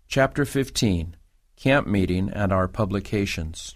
Chapter 15, Camp Meeting and Our Publications.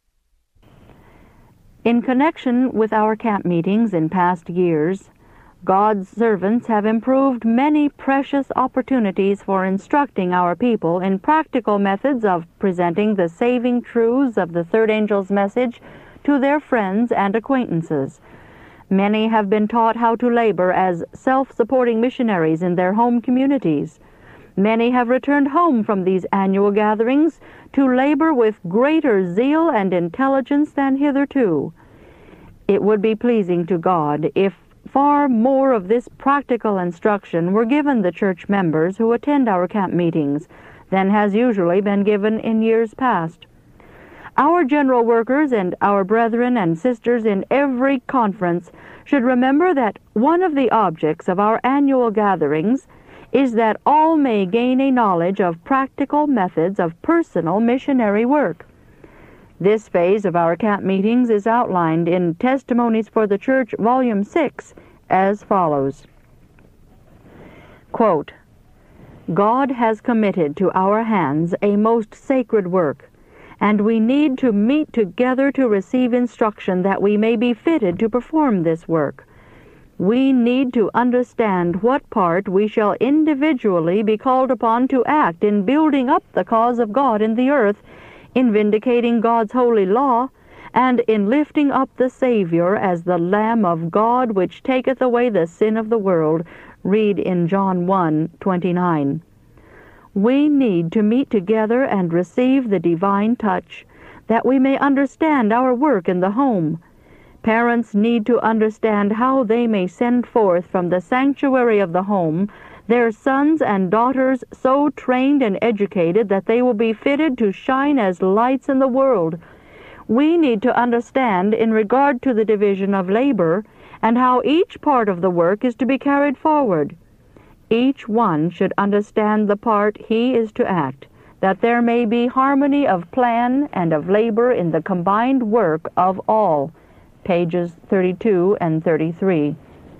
In connection with our camp meetings in past years, God's servants have improved many precious opportunities for instructing our people in practical methods of presenting the saving truths of the third angel's message to their friends and acquaintances. Many have been taught how to labor as self-supporting missionaries in their home communities. Many have returned home from these annual gatherings to labor with greater zeal and intelligence than hitherto. It would be pleasing to God if far more of this practical instruction were given the church members who attend our camp meetings than has usually been given in years past. Our general workers and our brethren and sisters in every conference should remember that one of the objects of our annual gatherings is that all may gain a knowledge of practical methods of personal missionary work. This phase of our camp meetings is outlined in Testimonies for the Church, Volume 6, as follows. Quote, God has committed to our hands a most sacred work, and we need to meet together to receive instruction that we may be fitted to perform this work. We need to understand what part we shall individually be called upon to act in building up the cause of God in the earth, in vindicating God's holy law, and in lifting up the Savior as the Lamb of God which taketh away the sin of the world. Read in John 1:29. We need to meet together and receive the divine touch, that we may understand our work in the home. Parents need to understand how they may send forth from the sanctuary of the home their sons and daughters so trained and educated that they will be fitted to shine as lights in the world. We need to understand in regard to the division of labor and how each part of the work is to be carried forward. Each one should understand the part he is to act, that there may be harmony of plan and of labor in the combined work of all. Pages 32 and 33.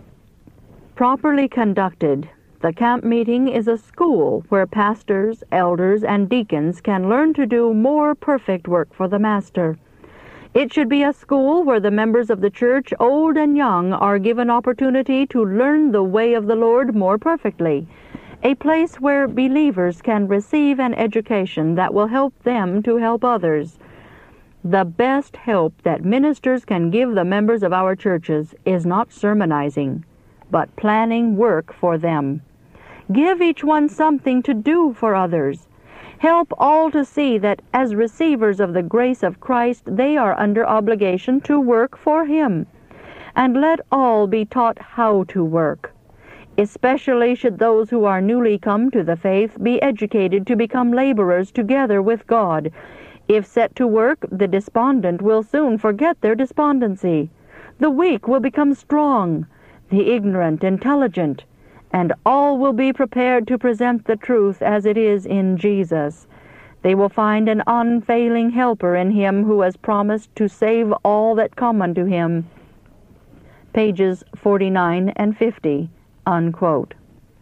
Properly conducted, the camp meeting is a school where pastors, elders, and deacons can learn to do more perfect work for the Master. It should be a school where the members of the church, old and young, are given opportunity to learn the way of the Lord more perfectly, a place where believers can receive an education that will help them to help others. The best help that ministers can give the members of our churches is not sermonizing, but planning work for them. Give each one something to do for others. Help all to see that as receivers of the grace of Christ, they are under obligation to work for Him. And let all be taught how to work. Especially should those who are newly come to the faith be educated to become laborers together with God. If set to work, the despondent will soon forget their despondency. The weak will become strong, the ignorant intelligent, and all will be prepared to present the truth as it is in Jesus. They will find an unfailing helper in Him who has promised to save all that come unto Him. Pages 49 and 50, unquote.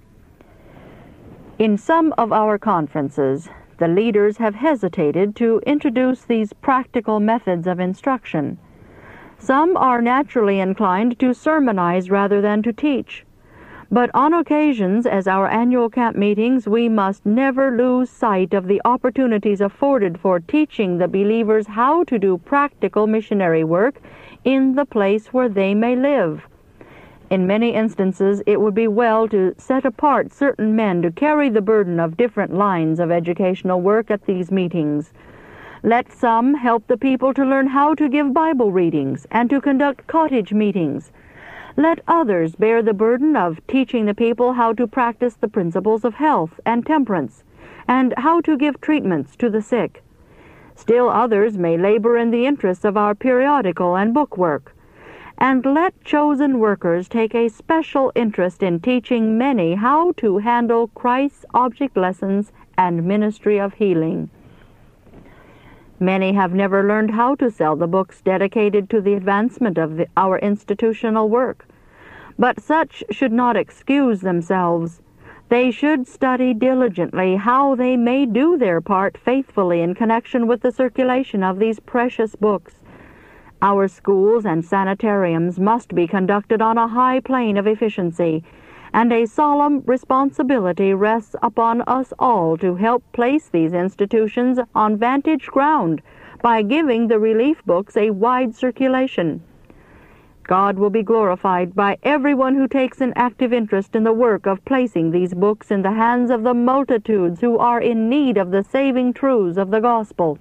In some of our conferences, the leaders have hesitated to introduce these practical methods of instruction. Some are naturally inclined to sermonize rather than to teach. But on occasions, as our annual camp meetings, we must never lose sight of the opportunities afforded for teaching the believers how to do practical missionary work in the place where they may live. In many instances, it would be well to set apart certain men to carry the burden of different lines of educational work at these meetings. Let some help the people to learn how to give Bible readings and to conduct cottage meetings. Let others bear the burden of teaching the people how to practice the principles of health and temperance, and how to give treatments to the sick. Still others may labor in the interests of our periodical and book work. And let chosen workers take a special interest in teaching many how to handle Christ's object lessons and ministry of healing. Many have never learned how to sell the books dedicated to the advancement of our institutional work. But such should not excuse themselves. They should study diligently how they may do their part faithfully in connection with the circulation of these precious books. Our schools and sanitariums must be conducted on a high plane of efficiency, and a solemn responsibility rests upon us all to help place these institutions on vantage ground by giving the relief books a wide circulation. God will be glorified by everyone who takes an active interest in the work of placing these books in the hands of the multitudes who are in need of the saving truths of the gospel.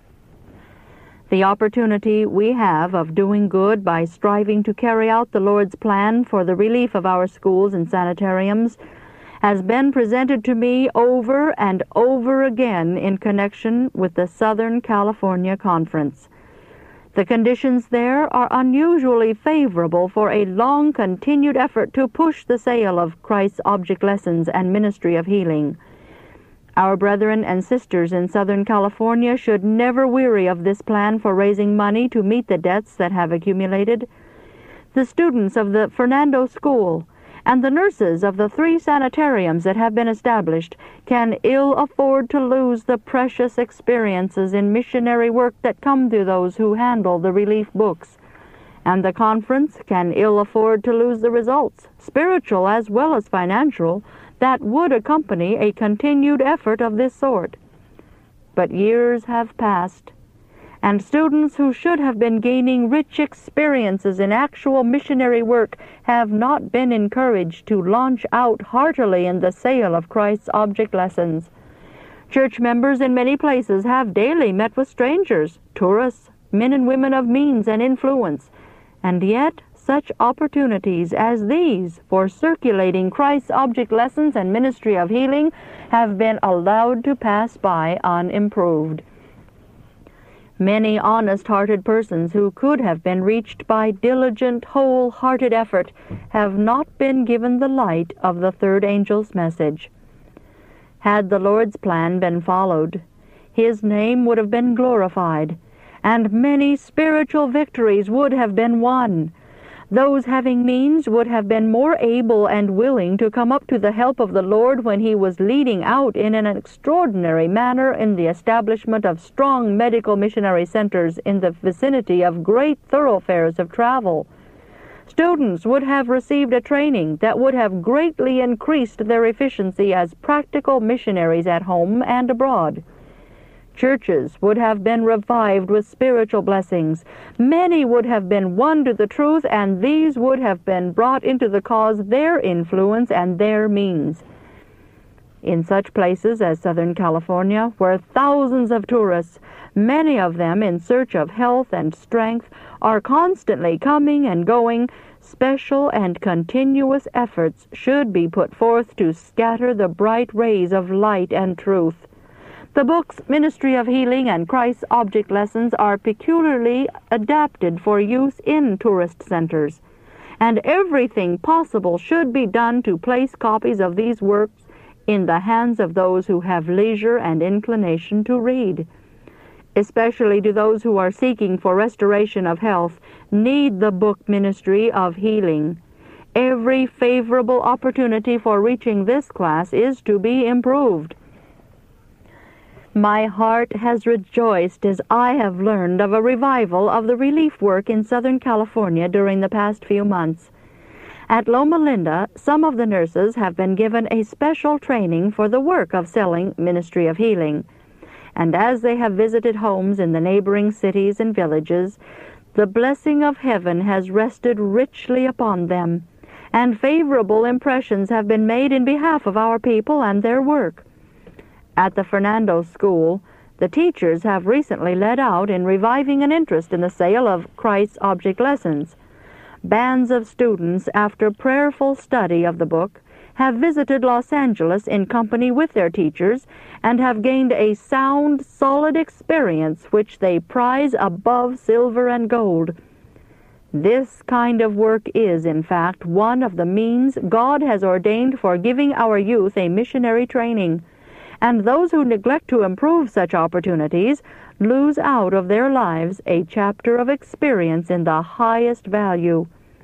The opportunity we have of doing good by striving to carry out the Lord's plan for the relief of our schools and sanitariums has been presented to me over and over again in connection with the Southern California Conference. The conditions there are unusually favorable for a long-continued effort to push the sale of Christ's Object Lessons and Ministry of Healing. Our brethren and sisters in Southern California should never weary of this plan for raising money to meet the debts that have accumulated. The students of the Fernando School and the nurses of the 3 sanitariums that have been established can ill afford to lose the precious experiences in missionary work that come to those who handle the relief books. And the conference can ill afford to lose the results, spiritual as well as financial, that would accompany a continued effort of this sort. But years have passed, and students who should have been gaining rich experiences in actual missionary work have not been encouraged to launch out heartily in the sale of Christ's Object Lessons. Church members in many places have daily met with strangers, tourists, men and women of means and influence, and yet such opportunities as these for circulating Christ's Object Lessons and Ministry of Healing have been allowed to pass by unimproved. Many honest-hearted persons who could have been reached by diligent, whole-hearted effort have not been given the light of the third angel's message. Had the Lord's plan been followed, His name would have been glorified, and many spiritual victories would have been won. Those having means would have been more able and willing to come up to the help of the Lord when He was leading out in an extraordinary manner in the establishment of strong medical missionary centers in the vicinity of great thoroughfares of travel. Students would have received a training that would have greatly increased their efficiency as practical missionaries at home and abroad. Churches would have been revived with spiritual blessings. Many would have been won to the truth, and these would have been brought into the cause their influence and their means. In such places as Southern California, where thousands of tourists, many of them in search of health and strength, are constantly coming and going, special and continuous efforts should be put forth to scatter the bright rays of light and truth. The books Ministry of Healing and Christ's Object Lessons are peculiarly adapted for use in tourist centers, and everything possible should be done to place copies of these works in the hands of those who have leisure and inclination to read. Especially to those who are seeking for restoration of health, need the book Ministry of Healing. Every favorable opportunity for reaching this class is to be improved. My heart has rejoiced as I have learned of a revival of the relief work in Southern California during the past few months. At Loma Linda, some of the nurses have been given a special training for the work of selling Ministry of Healing. And as they have visited homes in the neighboring cities and villages, the blessing of heaven has rested richly upon them, and favorable impressions have been made in behalf of our people and their work. At the Fernando School, the teachers have recently led out in reviving an interest in the sale of Christ's Object Lessons. Bands of students, after prayerful study of the book, have visited Los Angeles in company with their teachers and have gained a sound, solid experience which they prize above silver and gold. This kind of work is, in fact, one of the means God has ordained for giving our youth a missionary training, and those who neglect to improve such opportunities lose out of their lives a chapter of experience in the highest value.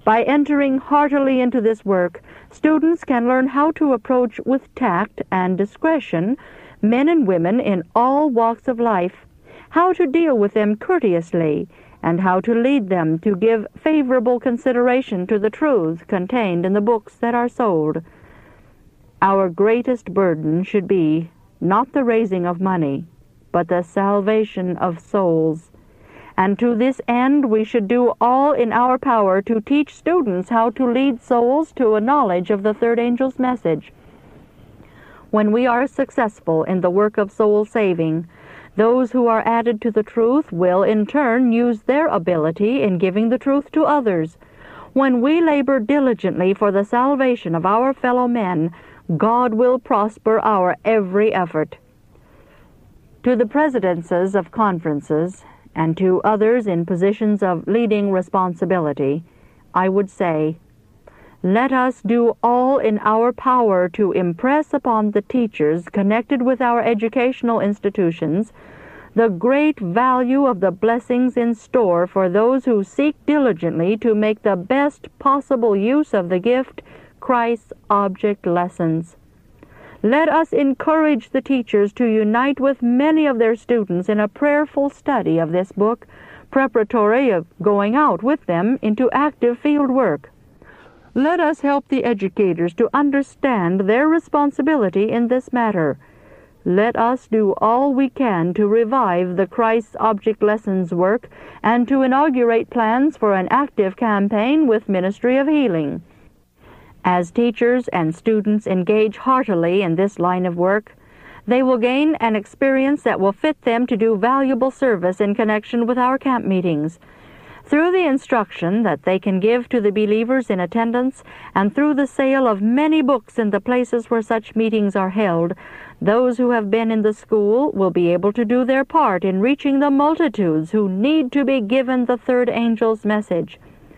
By entering heartily into this work, students can learn how to approach with tact and discretion men and women in all walks of life, how to deal with them courteously, and how to lead them to give favorable consideration to the truths contained in the books that are sold. Our greatest burden should be not the raising of money, but the salvation of souls. And to this end we should do all in our power to teach students how to lead souls to a knowledge of the third angel's message. When we are successful in the work of soul saving, those who are added to the truth will in turn use their ability in giving the truth to others. When we labor diligently for the salvation of our fellow men, God will prosper our every effort. To the presidencies of conferences and to others in positions of leading responsibility, I would say, let us do all in our power to impress upon the teachers connected with our educational institutions the great value of the blessings in store for those who seek diligently to make the best possible use of the gift, Christ's object lessons. Let us encourage the teachers to unite with many of their students in a prayerful study of this book, preparatory of going out with them into active field work. Let us help the educators to understand their responsibility in this matter. Let us do all we can to revive the Christ's Object Lessons work and to inaugurate plans for an active campaign with Ministry of Healing. As teachers and students engage heartily in this line of work, they will gain an experience that will fit them to do valuable service in connection with our camp meetings. Through the instruction that they can give to the believers in attendance and through the sale of many books in the places where such meetings are held, those who have been in the school will be able to do their part in reaching the multitudes who need to be given the third angel's message.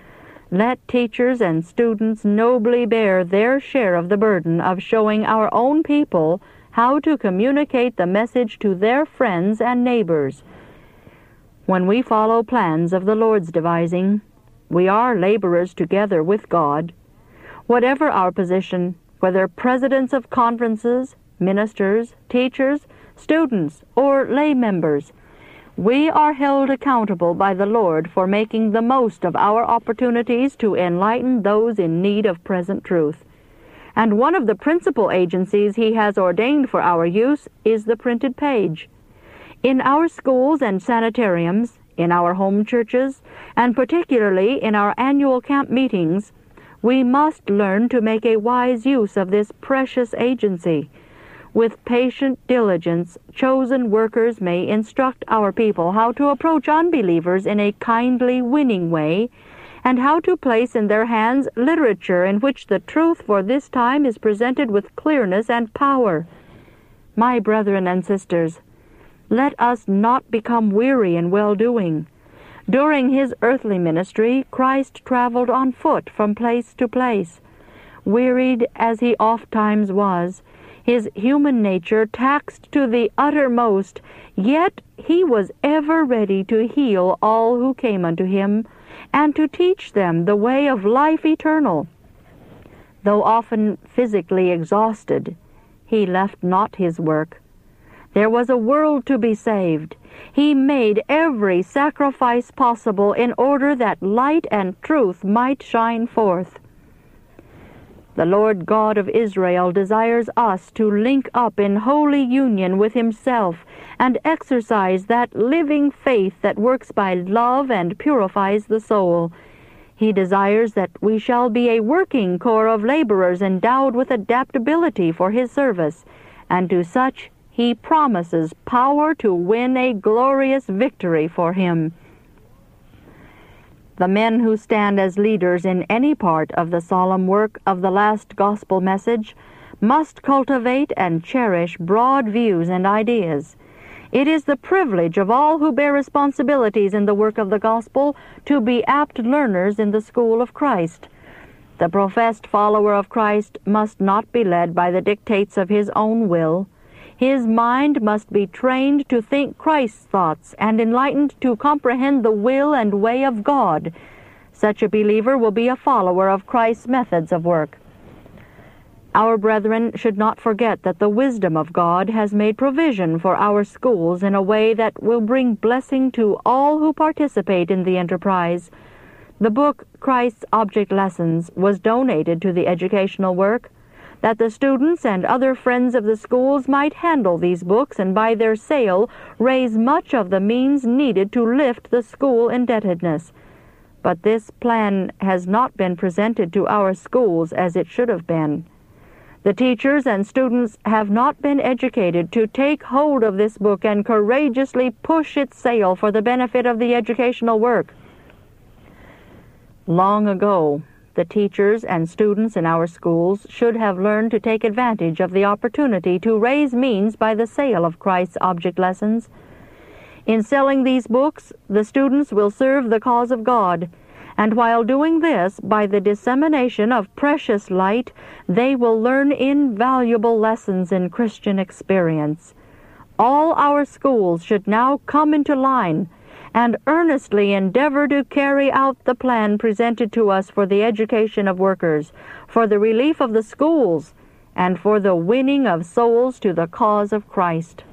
Let teachers and students nobly bear their share of the burden of showing our own people how to communicate the message to their friends and neighbors. When we follow plans of the Lord's devising, we are laborers together with God. Whatever our position, whether presidents of conferences, ministers, teachers, students, or lay members, we are held accountable by the Lord for making the most of our opportunities to enlighten those in need of present truth. And one of the principal agencies He has ordained for our use is the printed page. In our schools and sanitariums, in our home churches, and particularly in our annual camp meetings, we must learn to make a wise use of this precious agency. With patient diligence, chosen workers may instruct our people how to approach unbelievers in a kindly, winning way, and how to place in their hands literature in which the truth for this time is presented with clearness and power. My brethren and sisters, let us not become weary in well-doing. During His earthly ministry, Christ traveled on foot from place to place. Wearied as He ofttimes was, His human nature taxed to the uttermost, yet He was ever ready to heal all who came unto Him, and to teach them the way of life eternal. Though often physically exhausted, He left not His work. There was a world to be saved. He made every sacrifice possible in order that light and truth might shine forth. The Lord God of Israel desires us to link up in holy union with Himself and exercise that living faith that works by love and purifies the soul. He desires that we shall be a working corps of laborers endowed with adaptability for His service, and to such He promises power to win a glorious victory for Him. The men who stand as leaders in any part of the solemn work of the last gospel message must cultivate and cherish broad views and ideas. It is the privilege of all who bear responsibilities in the work of the gospel to be apt learners in the school of Christ. The professed follower of Christ must not be led by the dictates of his own will. His mind must be trained to think Christ's thoughts and enlightened to comprehend the will and way of God. Such a believer will be a follower of Christ's methods of work. Our brethren should not forget that the wisdom of God has made provision for our schools in a way that will bring blessing to all who participate in the enterprise. The book, Christ's Object Lessons, was donated to the educational work, that the students and other friends of the schools might handle these books and by their sale raise much of the means needed to lift the school indebtedness. But this plan has not been presented to our schools as it should have been. The teachers and students have not been educated to take hold of this book and courageously push its sale for the benefit of the educational work. Long ago, the teachers and students in our schools should have learned to take advantage of the opportunity to raise means by the sale of Christ's Object Lessons. In selling these books, the students will serve the cause of God, and while doing this, by the dissemination of precious light, they will learn invaluable lessons in Christian experience. All our schools should now come into line and earnestly endeavor to carry out the plan presented to us for the education of workers, for the relief of the schools, and for the winning of souls to the cause of Christ.